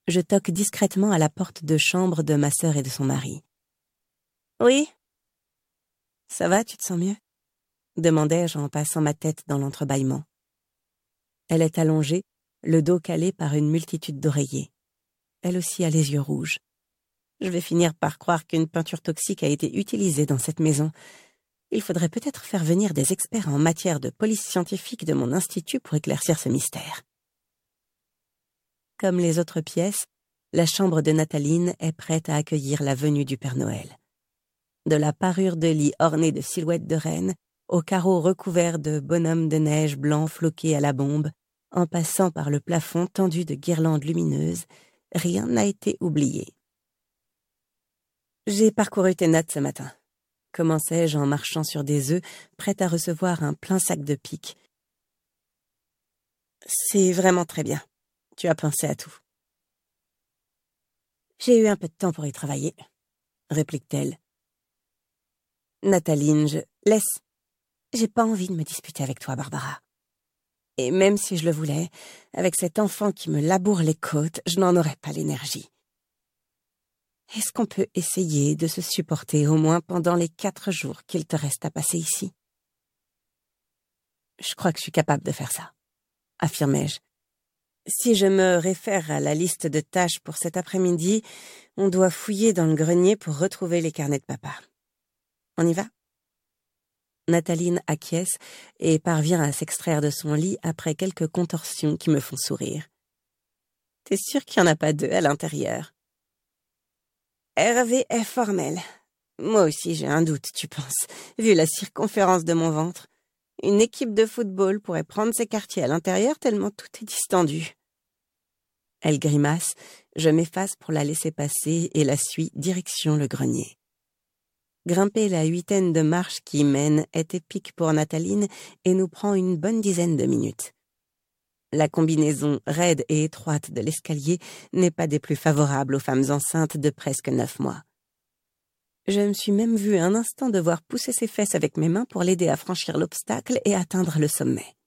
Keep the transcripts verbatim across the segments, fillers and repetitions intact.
Je toque discrètement à la porte de chambre de ma sœur et de son mari. « Oui ? Ça va, tu te sens mieux ?» demandai-je en passant ma tête dans l'entrebâillement. Elle est allongée, le dos calé par une multitude d'oreillers. Elle aussi a les yeux rouges. Je vais finir par croire qu'une peinture toxique a été utilisée dans cette maison. Il faudrait peut-être faire venir des experts en matière de police scientifique de mon institut pour éclaircir ce mystère. Comme les autres pièces, la chambre de Nathaline est prête à accueillir la venue du Père Noël. De la parure de lit ornée de silhouettes de reines, aux carreaux recouverts de bonhommes de neige blancs floqués à la bombe, en passant par le plafond tendu de guirlandes lumineuses, rien n'a été oublié. J'ai parcouru tes notes ce matin. Commençai-je en marchant sur des œufs, prête à recevoir un plein sac de piques. C'est vraiment très bien. Tu as pensé à tout. J'ai eu un peu de temps pour y travailler, réplique-t-elle. Nathaline, je... Laisse. J'ai pas envie de me disputer avec toi, Barbara. Et même si je le voulais, avec cet enfant qui me laboure les côtes, je n'en aurais pas l'énergie. Est-ce qu'on peut essayer de se supporter au moins pendant les quatre jours qu'il te reste à passer ici? Je crois que je suis capable de faire ça, affirmai-je. Si je me réfère à la liste de tâches pour cet après-midi, on doit fouiller dans le grenier pour retrouver les carnets de papa. On y va? Nathaline acquiesce et parvient à s'extraire de son lit après quelques contorsions qui me font sourire. T'es sûr qu'il n'y en a pas deux à l'intérieur? Hervé est formel. Moi aussi j'ai un doute, tu penses, vu la circonférence de mon ventre. Une équipe de football pourrait prendre ses quartiers à l'intérieur tellement tout est distendu. Elle grimace, je m'efface pour la laisser passer et la suis direction le grenier. Grimper la huitaine de marches qui mènent est épique pour Nathaline et nous prend une bonne dizaine de minutes. La combinaison raide et étroite de l'escalier n'est pas des plus favorables aux femmes enceintes de presque neuf mois. Je me suis même vue un instant devoir pousser ses fesses avec mes mains pour l'aider à franchir l'obstacle et atteindre le sommet.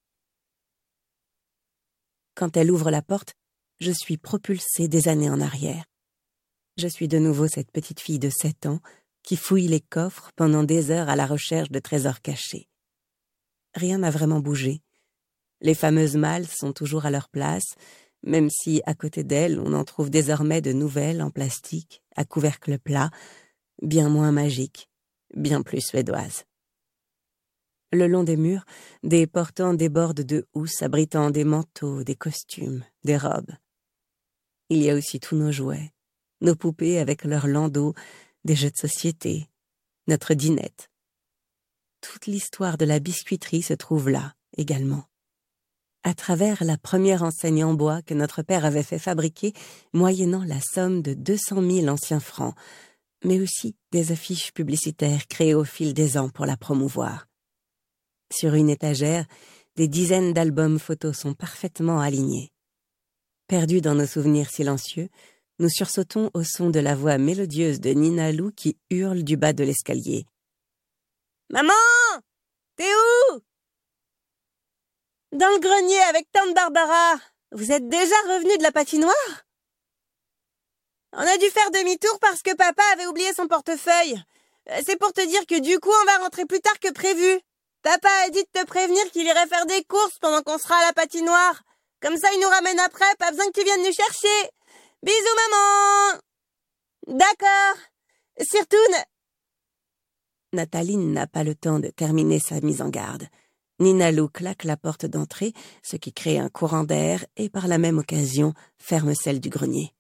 Quand elle ouvre la porte, je suis propulsée des années en arrière. Je suis de nouveau cette petite fille de sept ans qui fouille les coffres pendant des heures à la recherche de trésors cachés. Rien n'a vraiment bougé. Les fameuses malles sont toujours à leur place, même si, à côté d'elles, on en trouve désormais de nouvelles en plastique, à couvercle plat, bien moins magiques, bien plus suédoises. Le long des murs, des portants débordent de housses abritant des manteaux, des costumes, des robes. Il y a aussi tous nos jouets, nos poupées avec leurs landaux, des jeux de société, notre dinette. Toute l'histoire de la biscuiterie se trouve là, également. À travers la première enseigne en bois que notre père avait fait fabriquer, moyennant la somme de deux cent mille anciens francs, mais aussi des affiches publicitaires créées au fil des ans pour la promouvoir. Sur une étagère, des dizaines d'albums photos sont parfaitement alignés. Perdus dans nos souvenirs silencieux, nous sursautons au son de la voix mélodieuse de Nina Lou qui hurle du bas de l'escalier. « Maman! T'es où ?» « Dans le grenier avec tante Barbara. Vous êtes déjà revenu de la patinoire? » « On a dû faire demi-tour parce que papa avait oublié son portefeuille. C'est pour te dire que du coup, on va rentrer plus tard que prévu. Papa a dit de te prévenir qu'il irait faire des courses pendant qu'on sera à la patinoire. Comme ça, il nous ramène après, pas besoin que tu viennes nous chercher. Bisous, maman! D'accord. Surtout... Ne... Nathaline n'a pas le temps de terminer sa mise en garde. Nina Lou claque la porte d'entrée, ce qui crée un courant d'air et par la même occasion ferme celle du grenier.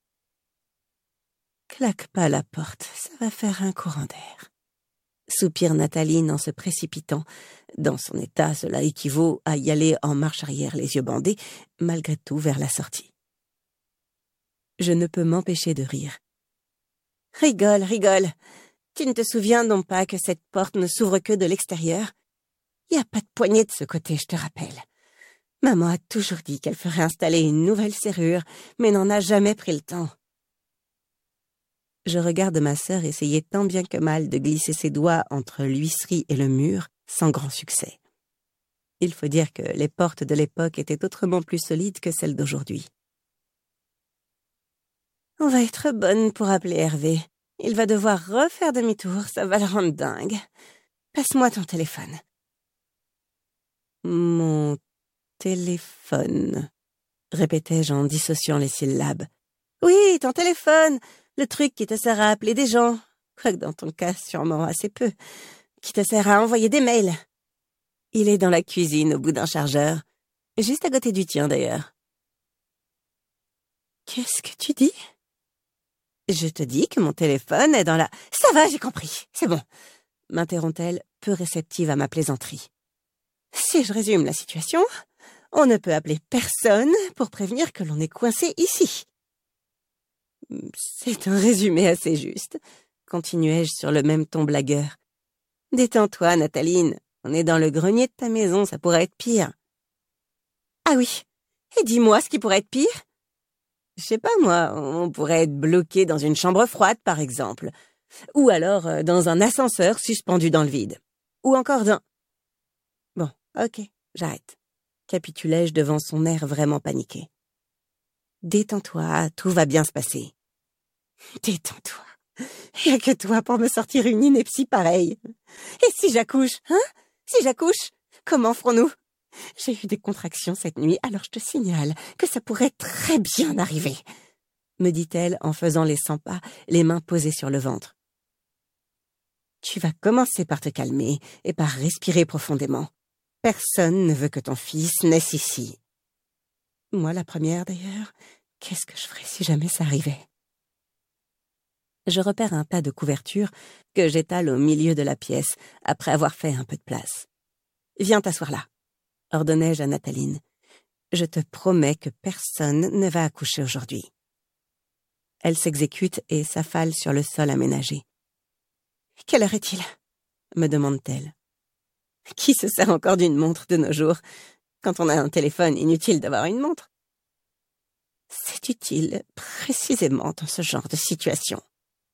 Claque pas la porte, ça va faire un courant d'air. Soupire Nathaline en se précipitant. Dans son état, cela équivaut à y aller en marche arrière les yeux bandés, malgré tout vers la sortie. Je ne peux m'empêcher de rire. Rigole, rigole. Tu ne te souviens donc pas que cette porte ne s'ouvre que de l'extérieur? Il n'y a pas de poignée de ce côté, je te rappelle. Maman a toujours dit qu'elle ferait installer une nouvelle serrure, mais n'en a jamais pris le temps. Je regarde ma sœur essayer tant bien que mal de glisser ses doigts entre l'huisserie et le mur, sans grand succès. Il faut dire que les portes de l'époque étaient autrement plus solides que celles d'aujourd'hui. On va être bonne pour appeler Hervé. Il va devoir refaire demi-tour, ça va le rendre dingue. Passe-moi ton téléphone. Mon téléphone, répétai-je en dissociant les syllabes. Oui, ton téléphone, le truc qui te sert à appeler des gens, quoique dans ton cas, sûrement assez peu, qui te sert à envoyer des mails. Il est dans la cuisine au bout d'un chargeur, juste à côté du tien d'ailleurs. Qu'est-ce que tu dis ? Je te dis que mon téléphone est dans la... Ça va, j'ai compris, c'est bon, m'interrompt-elle, peu réceptive à ma plaisanterie. Si je résume la situation, on ne peut appeler personne pour prévenir que l'on est coincé ici. C'est un résumé assez juste, continuai-je sur le même ton blagueur. Détends-toi, Nathaline, on est dans le grenier de ta maison, ça pourrait être pire. Ah oui, et dis-moi ce qui pourrait être pire. Je sais pas moi, on pourrait être bloqué dans une chambre froide, par exemple. Ou alors euh, dans un ascenseur suspendu dans le vide. Ou encore dans... Bon, ok, j'arrête. Capitulai-je devant son air vraiment paniqué. Détends-toi, tout va bien se passer. Détends-toi. Y a que toi pour me sortir une ineptie pareille. Et si j'accouche, hein? Si j'accouche, comment ferons-nous? J'ai eu des contractions cette nuit, alors je te signale que ça pourrait très bien arriver, me dit-elle en faisant les cent pas, les mains posées sur le ventre. Tu vas commencer par te calmer et par respirer profondément. Personne ne veut que ton fils naisse ici. Moi la première d'ailleurs, qu'est-ce que je ferais si jamais ça arrivait? Je repère un tas de couvertures que j'étale au milieu de la pièce après avoir fait un peu de place. Viens t'asseoir là, ordonnai-je à Nathaline. Je te promets que personne ne va accoucher aujourd'hui. Elle s'exécute et s'affale sur le sol aménagé. Quelle heure est-il? Me demande-t-elle. Qui se sert encore d'une montre de nos jours? Quand on a un téléphone, inutile d'avoir une montre. C'est utile, précisément dans ce genre de situation.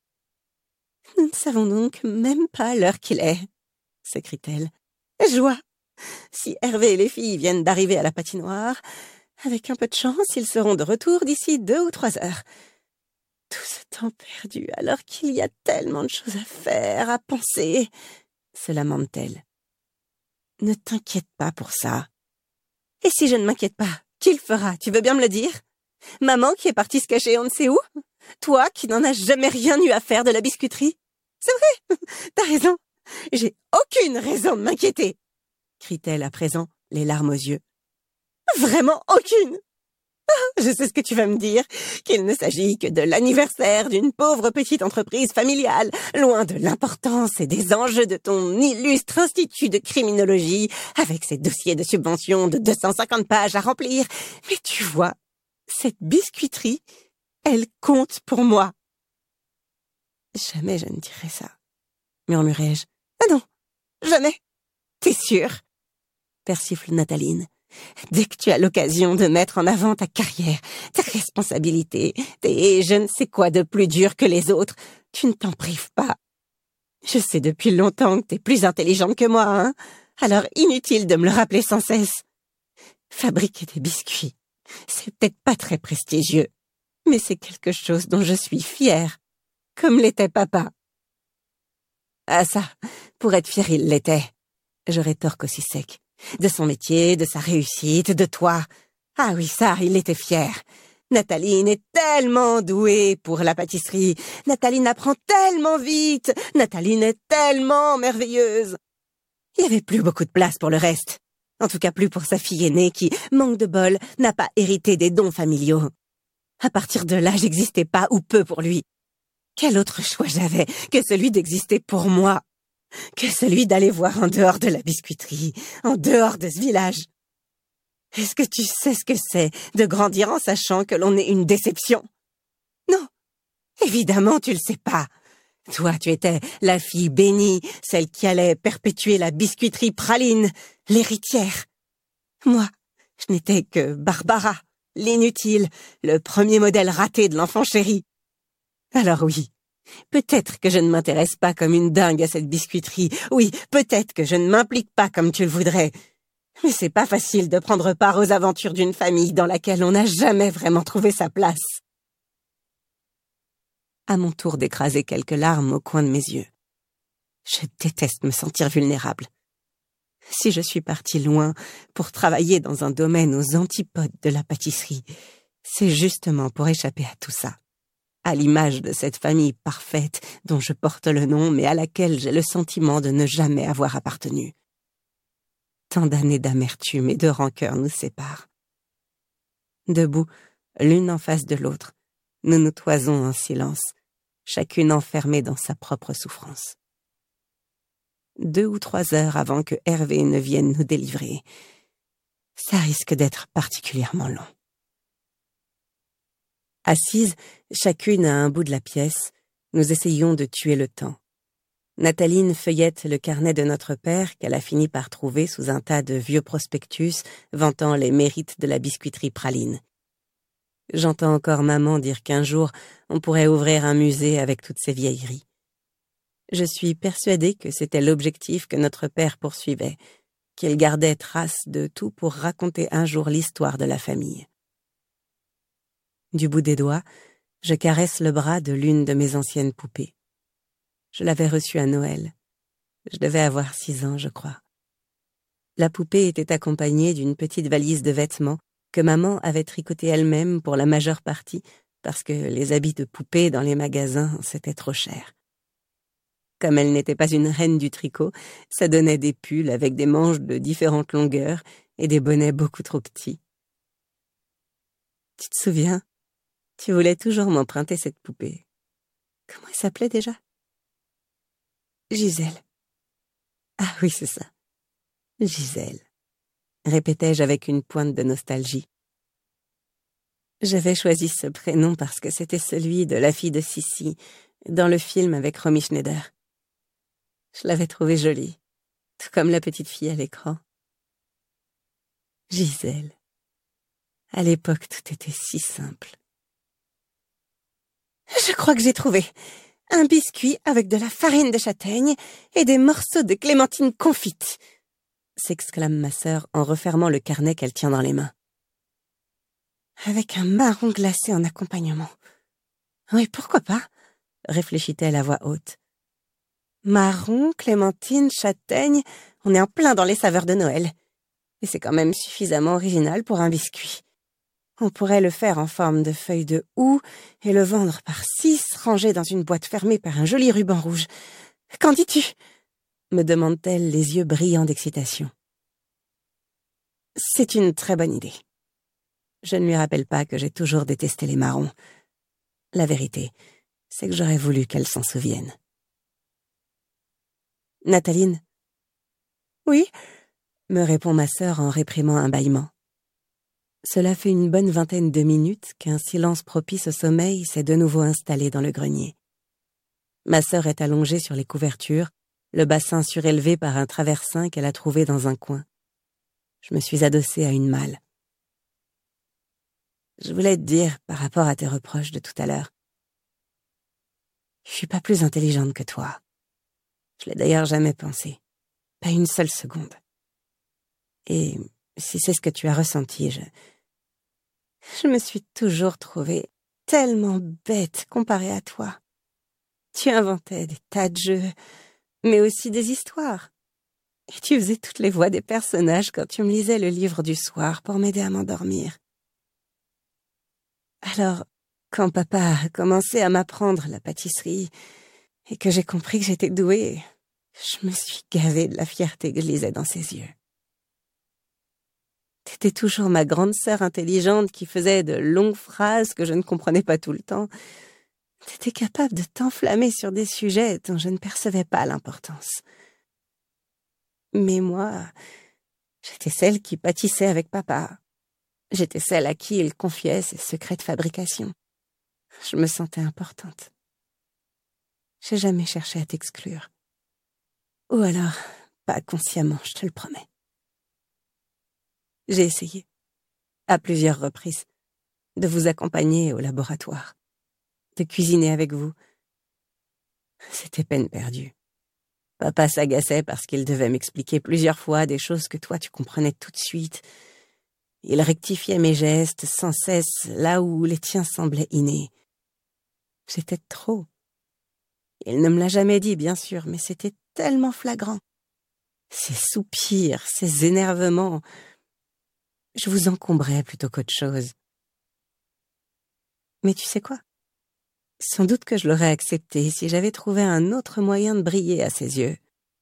Nous ne savons donc même pas l'heure qu'il est, s'écrie-t-elle. Joie! Si Hervé et les filles viennent d'arriver à la patinoire, avec un peu de chance, ils seront de retour d'ici deux ou trois heures. Tout ce temps perdu, alors qu'il y a tellement de choses à faire, à penser, se lamente-t-elle. Ne t'inquiète pas pour ça. Et si je ne m'inquiète pas, qui le fera, tu veux bien me le dire? Maman qui est partie se cacher on ne sait où? Toi qui n'en as jamais rien eu à faire de la biscuiterie? C'est vrai, t'as raison, j'ai aucune raison de m'inquiéter, crie-t-elle à présent, les larmes aux yeux. Vraiment aucune. Je sais ce que tu vas me dire, qu'il ne s'agit que de l'anniversaire d'une pauvre petite entreprise familiale, loin de l'importance et des enjeux de ton illustre institut de criminologie, avec ses dossiers de subvention de deux cent cinquante pages à remplir. Mais tu vois, cette biscuiterie, elle compte pour moi. Jamais je ne dirai ça, murmurai-je. Ah non, jamais. T'es sûre? Persifle Nathaline. Dès que tu as l'occasion de mettre en avant ta carrière, tes responsabilités, tes je ne sais quoi de plus dur que les autres, tu ne t'en prives pas. Je sais depuis longtemps que t'es plus intelligente que moi, hein? Alors inutile de me le rappeler sans cesse. Fabriquer des biscuits, c'est peut-être pas très prestigieux, mais c'est quelque chose dont je suis fière, comme l'était papa. Ah ça, pour être fier, il l'était. Je rétorque aussi sec. De son métier, de sa réussite, de toi. Ah oui, ça, il était fier. Nathaline est tellement douée pour la pâtisserie. Nathaline apprend tellement vite. Nathaline est tellement merveilleuse. Il n'y avait plus beaucoup de place pour le reste. En tout cas, plus pour sa fille aînée qui, manque de bol, n'a pas hérité des dons familiaux. À partir de là, j'existais pas ou peu pour lui. Quel autre choix j'avais que celui d'exister pour moi? Que celui d'aller voir en dehors de la biscuiterie, en dehors de ce village. Est-ce que tu sais ce que c'est de grandir en sachant que l'on est une déception? Non, évidemment tu le sais pas. Toi, tu étais la fille bénie, celle qui allait perpétuer la biscuiterie praline, l'héritière. Moi, je n'étais que Barbara, l'inutile, le premier modèle raté de l'enfant chéri. Alors oui, peut-être que je ne m'intéresse pas comme une dingue à cette biscuiterie. Oui, peut-être que je ne m'implique pas comme tu le voudrais. Mais c'est pas facile de prendre part aux aventures d'une famille dans laquelle on n'a jamais vraiment trouvé sa place. à mon tour d'écraser quelques larmes au coin de mes yeux. Je déteste me sentir vulnérable. Si je suis partie loin pour travailler dans un domaine aux antipodes de la pâtisserie, c'est justement pour échapper à tout ça, à l'image de cette famille parfaite dont je porte le nom mais à laquelle j'ai le sentiment de ne jamais avoir appartenu. Tant d'années d'amertume et de rancœur nous séparent. Debout, l'une en face de l'autre, nous nous toisons en silence, chacune enfermée dans sa propre souffrance. Deux ou trois heures avant que Hervé ne vienne nous délivrer. Ça risque d'être particulièrement long. Assises, chacune à un bout de la pièce, nous essayons de tuer le temps. Nathaline feuillette le carnet de notre père qu'elle a fini par trouver sous un tas de vieux prospectus vantant les mérites de la biscuiterie praline. J'entends encore maman dire qu'un jour, on pourrait ouvrir un musée avec toutes ces vieilleries. Je suis persuadée que c'était l'objectif que notre père poursuivait, qu'il gardait trace de tout pour raconter un jour l'histoire de la famille. Du bout des doigts, je caresse le bras de l'une de mes anciennes poupées. Je l'avais reçue à Noël. Je devais avoir six ans, je crois. La poupée était accompagnée d'une petite valise de vêtements que maman avait tricotée elle-même pour la majeure partie parce que les habits de poupée dans les magasins, c'était trop cher. Comme elle n'était pas une reine du tricot, ça donnait des pulls avec des manches de différentes longueurs et des bonnets beaucoup trop petits. Tu te souviens? Tu voulais toujours m'emprunter cette poupée. Comment elle s'appelait déjà? Gisèle. Ah oui, c'est ça. Gisèle, répétai-je avec une pointe de nostalgie. J'avais choisi ce prénom parce que c'était celui de la fille de Sissi, dans le film avec Romy Schneider. Je l'avais trouvée jolie, tout comme la petite fille à l'écran. Gisèle. À l'époque, tout était si simple. Je crois que j'ai trouvé un biscuit avec de la farine de châtaigne et des morceaux de clémentine confite, s'exclame ma sœur en refermant le carnet qu'elle tient dans les mains. Avec un marron glacé en accompagnement. Oui, pourquoi pas, réfléchit-elle à voix haute. Marron, clémentine, châtaigne, on est en plein dans les saveurs de Noël. Et c'est quand même suffisamment original pour un biscuit. On pourrait le faire en forme de feuille de houx et le vendre par six, rangé dans une boîte fermée par un joli ruban rouge. Qu'en dis-tu? Me demande-t-elle, les yeux brillants d'excitation. C'est une très bonne idée. Je ne lui rappelle pas que j'ai toujours détesté les marrons. La vérité, c'est que j'aurais voulu qu'elle s'en souvienne. Nathaline? Oui, me répond ma sœur en réprimant un bâillement. Cela fait une bonne vingtaine de minutes qu'un silence propice au sommeil s'est de nouveau installé dans le grenier. Ma sœur est allongée sur les couvertures, le bassin surélevé par un traversin qu'elle a trouvé dans un coin. Je me suis adossée à une malle. Je voulais te dire par rapport à tes reproches de tout à l'heure. Je suis pas plus intelligente que toi. Je l'ai d'ailleurs jamais pensé. Pas une seule seconde. Et si c'est ce que tu as ressenti, je... Je me suis toujours trouvée tellement bête comparée à toi. Tu inventais des tas de jeux, mais aussi des histoires. Et tu faisais toutes les voix des personnages quand tu me lisais le livre du soir pour m'aider à m'endormir. Alors, quand papa a commencé à m'apprendre la pâtisserie et que j'ai compris que j'étais douée, je me suis gavée de la fierté que je lisais dans ses yeux. T'étais toujours ma grande sœur intelligente qui faisait de longues phrases que je ne comprenais pas tout le temps. T'étais capable de t'enflammer sur des sujets dont je ne percevais pas l'importance. Mais moi, j'étais celle qui pâtissait avec papa. J'étais celle à qui il confiait ses secrets de fabrication. Je me sentais importante. J'ai jamais cherché à t'exclure. Ou alors, pas consciemment, je te le promets. J'ai essayé, à plusieurs reprises, de vous accompagner au laboratoire, de cuisiner avec vous. C'était peine perdue. Papa s'agaçait parce qu'il devait m'expliquer plusieurs fois des choses que toi tu comprenais tout de suite. Il rectifiait mes gestes sans cesse là où les tiens semblaient innés. J'étais trop. Il ne me l'a jamais dit, bien sûr, mais c'était tellement flagrant. Ces soupirs, ces énervements, je vous encombrais plutôt qu'autre chose. Mais tu sais quoi? Sans doute que je l'aurais accepté si j'avais trouvé un autre moyen de briller à ses yeux.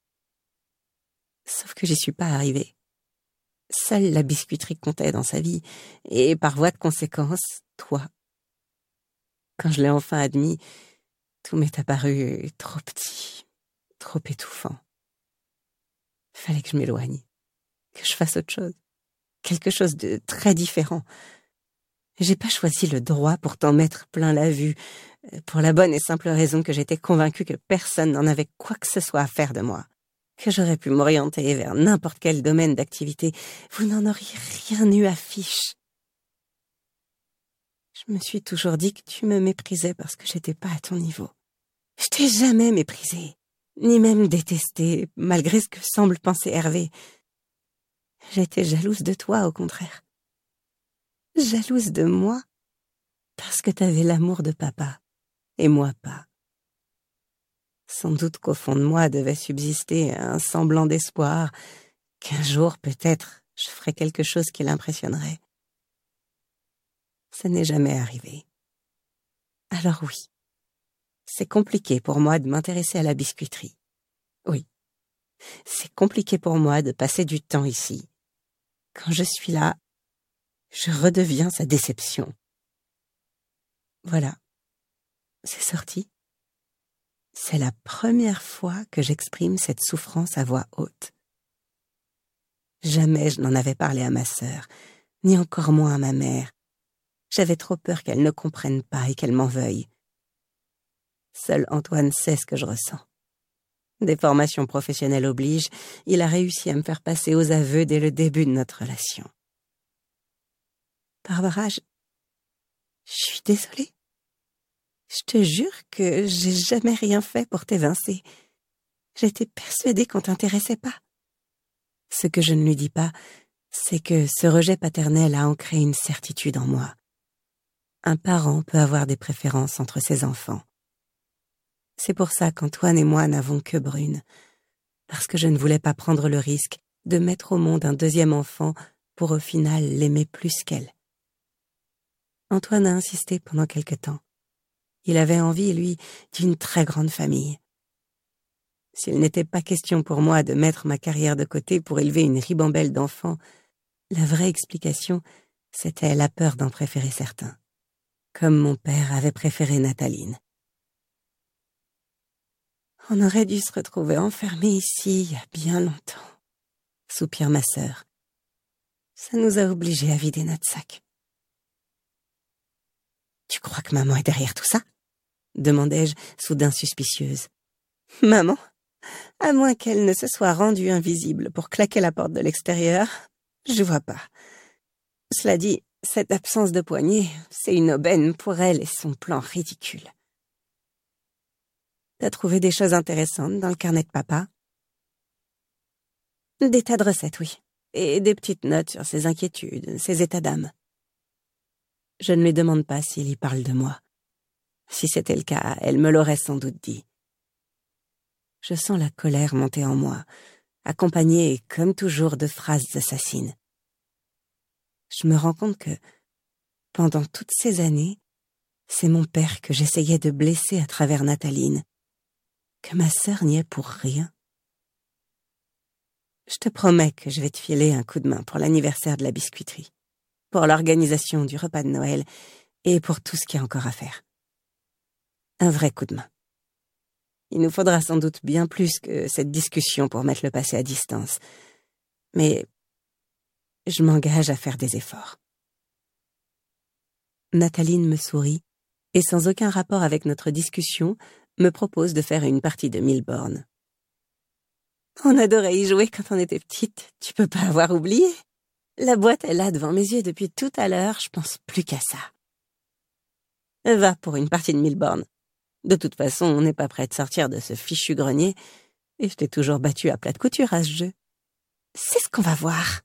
Sauf que j'y suis pas arrivée. Seule la biscuiterie comptait dans sa vie, et par voie de conséquence, toi. Quand je l'ai enfin admis, tout m'est apparu trop petit, trop étouffant. Fallait que je m'éloigne, que je fasse autre chose, quelque chose de très différent. J'ai pas choisi le droit pour t'en mettre plein la vue, pour la bonne et simple raison que j'étais convaincue que personne n'en avait quoi que ce soit à faire de moi, que j'aurais pu m'orienter vers n'importe quel domaine d'activité. Vous n'en auriez rien eu à fiche. Je me suis toujours dit que tu me méprisais parce que j'étais pas à ton niveau. Je t'ai jamais méprisé, ni même détesté, malgré ce que semble penser Hervé. J'étais jalouse de toi, au contraire. Jalouse de moi, parce que t'avais l'amour de papa, et moi pas. Sans doute qu'au fond de moi devait subsister un semblant d'espoir, qu'un jour, peut-être, je ferais quelque chose qui l'impressionnerait. Ça n'est jamais arrivé. Alors oui, c'est compliqué pour moi de m'intéresser à la biscuiterie. Oui, c'est compliqué pour moi de passer du temps ici. Quand je suis là, je redeviens sa déception. Voilà, c'est sorti. C'est la première fois que j'exprime cette souffrance à voix haute. Jamais je n'en avais parlé à ma sœur, ni encore moins à ma mère. J'avais trop peur qu'elle ne comprenne pas et qu'elle m'en veuille. Seul Antoine sait ce que je ressens. Des formations professionnelles obligent, il a réussi à me faire passer aux aveux dès le début de notre relation. Barbara, je, je suis désolée. Je te jure que j'ai jamais rien fait pour t'évincer. J'étais persuadée qu'on t'intéressait pas. Ce que je ne lui dis pas, c'est que ce rejet paternel a ancré une certitude en moi. Un parent peut avoir des préférences entre ses enfants. C'est pour ça qu'Antoine et moi n'avons que Brune, parce que je ne voulais pas prendre le risque de mettre au monde un deuxième enfant pour au final l'aimer plus qu'elle. Antoine a insisté pendant quelque temps. Il avait envie, lui, d'une très grande famille. S'il n'était pas question pour moi de mettre ma carrière de côté pour élever une ribambelle d'enfants, la vraie explication, c'était la peur d'en préférer certains. Comme mon père avait préféré Nathaline. On aurait dû se retrouver enfermés ici il y a bien longtemps, soupire ma sœur. Ça nous a obligés à vider notre sac. Tu crois que maman est derrière tout ça? Demandai-je, soudain suspicieuse. Maman? À moins qu'elle ne se soit rendue invisible pour claquer la porte de l'extérieur, je vois pas. Cela dit, cette absence de poignée, c'est une aubaine pour elle et son plan ridicule. T'as trouvé des choses intéressantes dans le carnet de papa? Des tas de recettes, oui. Et des petites notes sur ses inquiétudes, ses états d'âme. Je ne lui demande pas s'il y parle de moi. Si c'était le cas, elle me l'aurait sans doute dit. Je sens la colère monter en moi, accompagnée, comme toujours, de phrases assassines. Je me rends compte que, pendant toutes ces années, c'est mon père que j'essayais de blesser à travers Nathaline, que ma sœur n'y est pour rien. Je te promets que je vais te filer un coup de main pour l'anniversaire de la biscuiterie, pour l'organisation du repas de Noël et pour tout ce qu'il y a encore à faire. Un vrai coup de main. Il nous faudra sans doute bien plus que cette discussion pour mettre le passé à distance. Mais je m'engage à faire des efforts. Nathaline me sourit et, sans aucun rapport avec notre discussion, me propose de faire une partie de mille bornes. On adorait y jouer quand on était petite, tu peux pas avoir oublié. La boîte est là devant mes yeux depuis tout à l'heure, je pense plus qu'à ça. Va pour une partie de mille bornes. De toute façon, on n'est pas prêt de sortir de ce fichu grenier, et je t'ai toujours battu à plat de couture à ce jeu. C'est ce qu'on va voir.